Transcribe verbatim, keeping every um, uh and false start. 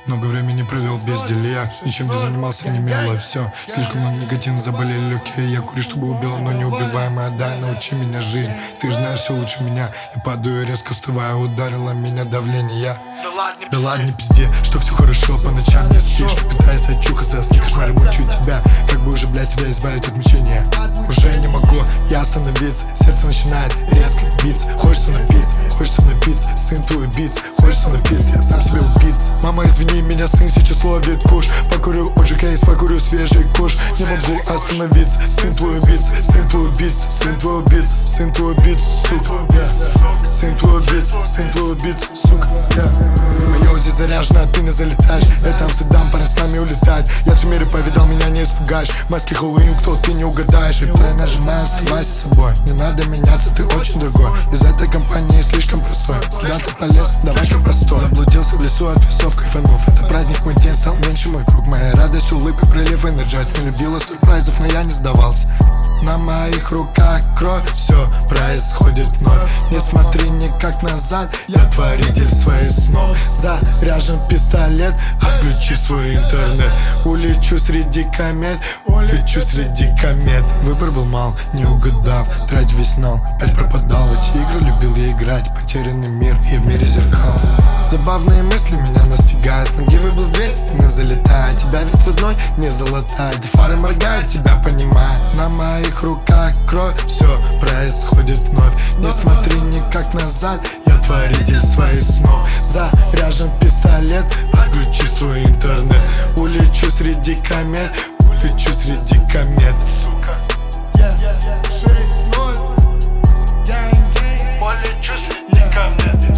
Много времени провел без дела, ничем не занимался, не имело все. Слишком много негативно, заболели легкие. Я курю, чтобы убила, но не убиваемая. Дай, научи меня жизнь, ты же знаешь все лучше меня. Я падаю резко, вставая, ударило меня давление. Да ладно, не пизде, что все хорошо, по ночам не спишь. Пытаясь очухаться, сны кошмары мучают тебя. Как бы уже, блядь, себя избавить от мучения. Уже не могу я остановиться, сердце начинает резко биться. Хочется напиться, хочется напиться, сын твой убийца. Хочется напиться, я сам себе убийца. Мама, извини меня, сын сейчас ловит куш. Покурю о джи кейс, покурю свежий куш. Не могу остановиться, сын твой убийца. Сын твой убийца, сын твой убийца. Сын твой убийца, сука, yeah. Сын твой убийца, сын твой убийца, сука, yeah. Моё УЗИ заряжено, а ты не залетаешь. Это Амстердам, пора с нами улетать. Я всю мир повидал, меня не испугаешь. Маски Хэллоуин, кто ты не угадаешь. Реплей нажимаю, оставайся с собой. Не надо меняться, ты очень другой. Из этой компании слишком простой. Куда ты полез, давай-ка простой. Заблудился в лесу от весов, кайфанув. Это праздник, мой день стал меньше, мой круг. Моя радость, улыбка, прилив энерджайз. Не любила сюрпризов, но я не сдавался. На моих руках кровь, все происходит вновь. Не смотри никак назад, я творитель своих снов. Заряжен пистолет, отключи свой интернет. Улечу среди комет, улечу среди комет. Выбор был мал, не угадав, трать весь нал. Опять пропадал, в эти игры любил я играть. Потерянный мир и в мире зеркал. Забавные мысли меня настигают. С ноги выбыл дверь и не залетает. Тебя ведь родной не золотая. Где фары моргают, тебя понимаю. На моих руках кровь, все происходит вновь. Не смотри никак назад, я творитель своих снов. Заряжен пистолет, отключи свой интернет. Улечу среди комет, улечу среди комет. шесть ноль, gang gang. Улечу среди комет.